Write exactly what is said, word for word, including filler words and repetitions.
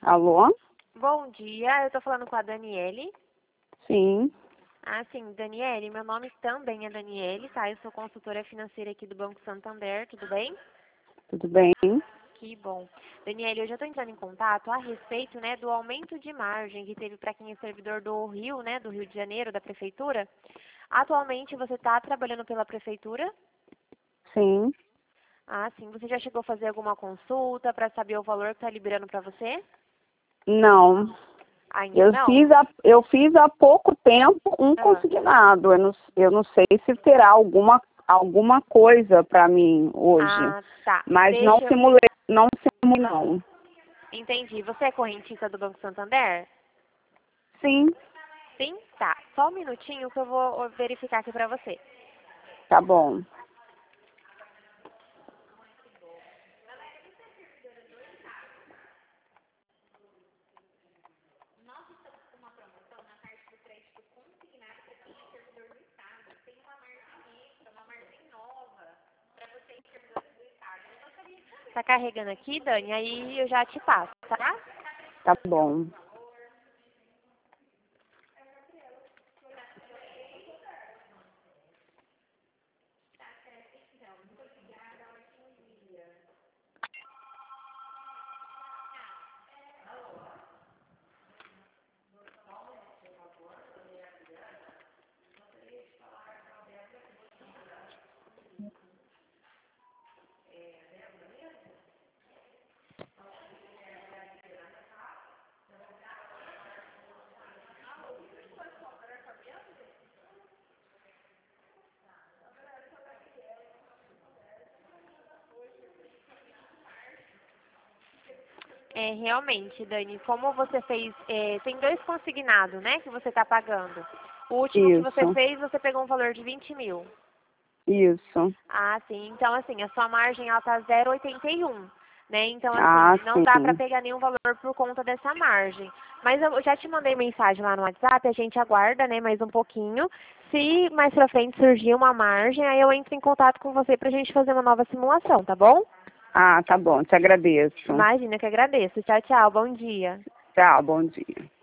Alô? Bom dia, eu tô falando com a Daniele. Sim. Ah, sim, Daniele, meu nome também é Daniele, tá? Eu sou consultora financeira aqui do Banco Santander, tudo bem? Tudo bem? Que bom. Daniele, eu já tô entrando em contato a respeito, né, do aumento de margem que teve para quem é servidor do Rio, né, do Rio de Janeiro, da Prefeitura. Atualmente você está trabalhando pela Prefeitura? Sim. Ah, sim. Você já chegou a fazer alguma consulta para saber o valor que está liberando para você? Não. Ainda Eu não? fiz, há, eu fiz há pouco tempo um Ah. consignado. Eu não, eu não sei se terá alguma, alguma coisa para mim hoje. Ah, tá. Mas não Deixa eu... simulei, não simulei, não. Entendi. Você é correntista do Banco Santander? Sim, Sim? Tá. Só um minutinho que eu vou verificar aqui pra você. tá bom. Tá carregando aqui, Dani? Aí eu já te passo, tá? Tá bom. É, realmente, Dani, como você fez, é, tem dois consignados, né, que você tá pagando. O último que você Isso, fez, você pegou um valor de vinte mil. isso. Ah, sim. Então, assim, a sua margem, ela tá zero vírgula oitenta e um, né? Então, Ah, assim, não dá pra sim. pegar nenhum valor por conta dessa margem. Mas eu já te mandei mensagem lá no WhatsApp, a gente aguarda, né, mais um pouquinho. Se mais pra frente surgir uma margem, aí eu entro em contato com você pra gente fazer uma nova simulação, tá bom? Ah, tá bom. Te agradeço. Imagina, que agradeço. Tchau, tchau. Bom dia. Tchau, bom dia.